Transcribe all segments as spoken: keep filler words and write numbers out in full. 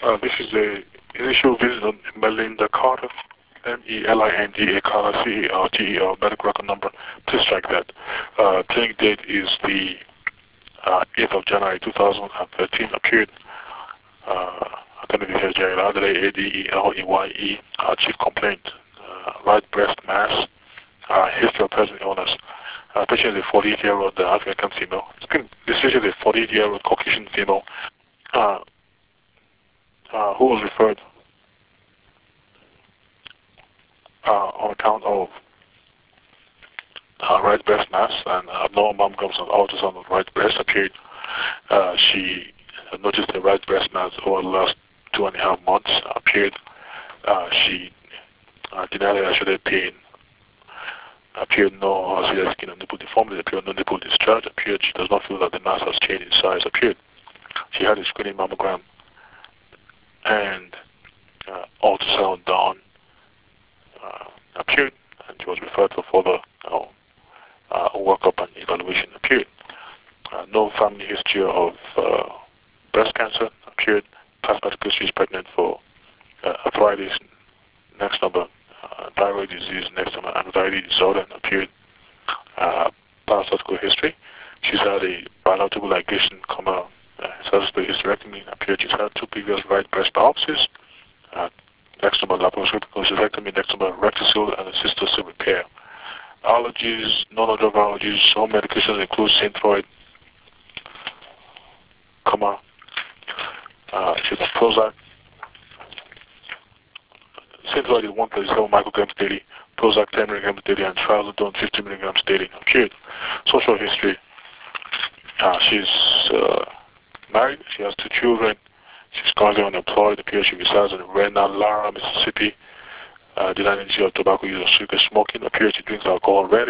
Uh, this is the initial visit on Melinda Carter, M E L I N D A Carter, C A R T E R, medical record number. Please strike that. Uh, clinic date is the uh, eighth of January two thousand thirteen. Appeared. Uh, Attended here, Jerry Adelaide, A D E L E Y E, uh, chief complaint, uh, right breast mass, uh, history of present illness. Uh, patient is a forty-eight-year-old uh, African female. This patient is a forty-eight-year-old Caucasian female uh, uh, who was referred uh, on account of uh, right breast mass and abnormal mammograms and ultrasound of right breast appeared. Uh, she noticed a right breast mass over the last two and a half months appeared. Uh, she uh, denied actually pain. Appeared no severe skin and nipple deformity. Appeared no nipple discharge. Appeared she does not feel that the mass has changed in size. Appeared she had a screening mammogram and uh, ultrasound done. Uh, appeared and she was referred for further uh, uh, workup and evaluation. Appeared uh, no family history of uh, breast cancer. Appeared past medical history is pregnant for uh, arthritis. Next number. Uh, thyroid disease, next number, anxiety disorder, and appeared uh, parasitical history. She's had a bilateral ligation, comma, uh, surgical hysterectomy. Appeared she's had two previous right breast biopsies. Uh, next number, laparoscopic cholecystectomy. Next number, rectocele and cystocele repair. Allergies, non-drug allergies, home medications include Synthroid, comma, uh, she's on Prozac. Synthroid is one thirty-seven micrograms daily, Prozac ten milligrams daily, and Trazodone fifty milligrams daily. Appeared. Social history. Uh, she's uh, married. She has two children. She's currently unemployed. Appears she resides in Renala, Mississippi. Uh, denied history of tobacco use or cigarette smoking. Appears she drinks alcohol already.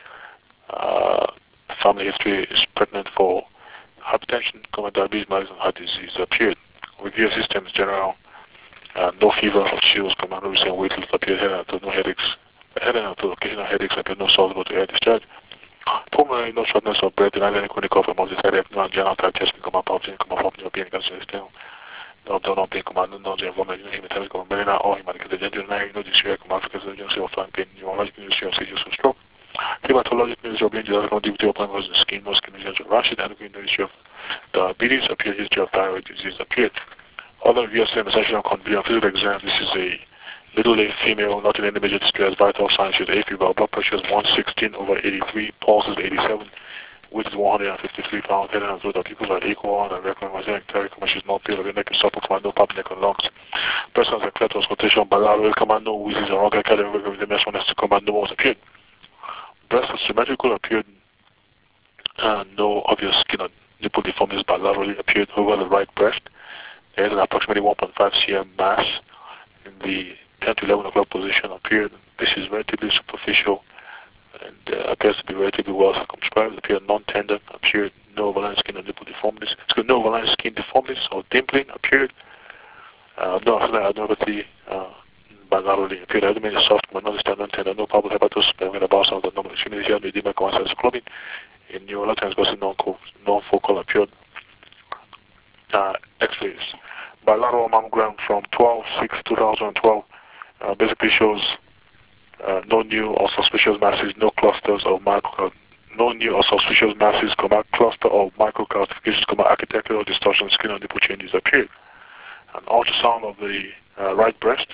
Uh, family history is pregnant for hypertension, common diabetes, mellitus, and heart disease. Appeared. Review systems general. Uh, no fever or chills, command no recent weight loss, appeared head and no headaches, head and occasional headaches, appeared no soluble to air discharge. Pulmonary, no shortness of breath, denied any chronic cough, among the side no angina type chest, command palpitation, command pumping, or pain, cancer system, no abdominal pain, command no nausea, vomit, no hematologic, command melena, or hematologic, gender, no dysphoria, command African agency of flying pain, neurologic industry of seizures or stroke. Hematologic industry of being genetic, no D V T or plant was in the skin, no skin lesions or rashes, endocrine industry of diabetes, appeared history of thyroid disease, appeared. Other V S M essential convenient physical exam. This is a middle-aged female, not in any major distress, vital signs. She has A fever, blood pressure is one sixteen over eighty-three, pulse is eighty-seven, weight is one hundred fifty-three pounds, head and throat, the pupils are equal, and rectal magnetic therapy, she's not pale, the neck is supple, command no pump, neck and lungs. Person has a cleft auscultation, bilateral, command no wheezes, or organ cadaveric, with the mesh one has to command no was appeared. Breast is symmetrical, appeared, and no obvious skin or nipple deformities bilaterally appeared over the right breast. There is an approximately one point five centimeters mass in the ten to eleven o'clock position appeared. This is relatively superficial and uh, appears to be relatively well circumscribed. Appeared non-tender. Appeared no overlying skin or nipple deformities. So no overlying skin deformities or dimpling appeared. Uh, no abnormality uh, bilaterally appeared. Abdomen is soft, but not standard tender. No palpable hepatosis, but we're about some of the normal extremity here. No edema, coincidence clubbing. In neurological transgressive non-focal appeared. Uh, X-rays. Bilateral mammogram from twelve six two thousand twelve uh, basically shows uh, no new or suspicious masses, no clusters of micro, no new or suspicious masses, comma, cluster of microcalcifications, comma, architectural distortion, skin and nipple changes appeared. An ultrasound of the uh, right breast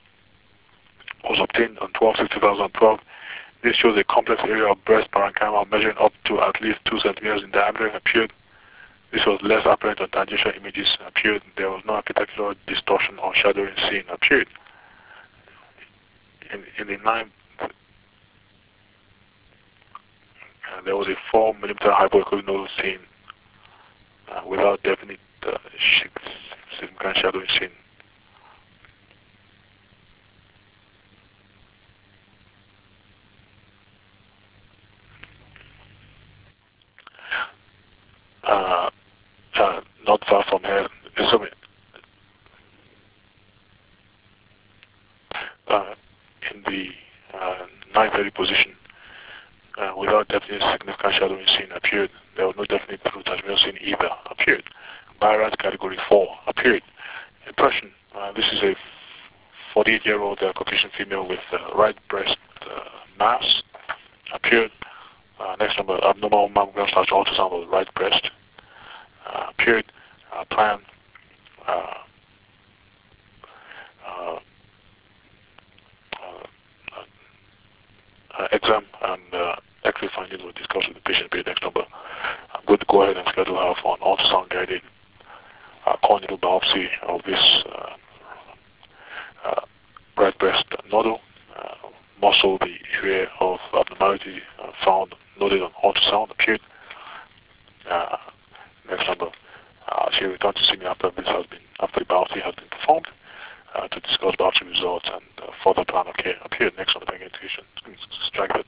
was obtained on twelve six two thousand twelve. This shows a complex area of breast parenchyma measuring up to at least two centimeters in diameter appeared. This was less apparent on tangential images appeared. There was no architectural distortion or shadowing seen appeared. In, in the ninth, uh, there was a four millimeter hypoechoic nodal seen uh, without definite uh, significant shadowing seen. Uh, uh, not far from here, uh, in the uh, nine thirty position, uh, without definite significant shadowing seen appeared. There was no definite proof that seen either appeared. Byron's category four appeared. Impression. Uh, this is a forty-eight-year-old uh, Caucasian female with uh, right breast uh, mass appeared. Uh, next number, abnormal mammogram slash ultrasound of the right breast uh, appeared. Uh, plan uh, uh, uh, uh, exam and uh, X-ray findings were discussed with the patient. Period. Next number, I'm going to go ahead and schedule her for an ultrasound guided uh, core needle biopsy of this uh, uh, right breast nodule. Uh, muscle, the area of abnormality uh, found noted on ultrasound appeared. Uh, next number, uh, she returned to see me after this has been after the biopsy has been performed uh, to discuss biopsy results and uh, further plan of care appeared. Next number, identification. Strike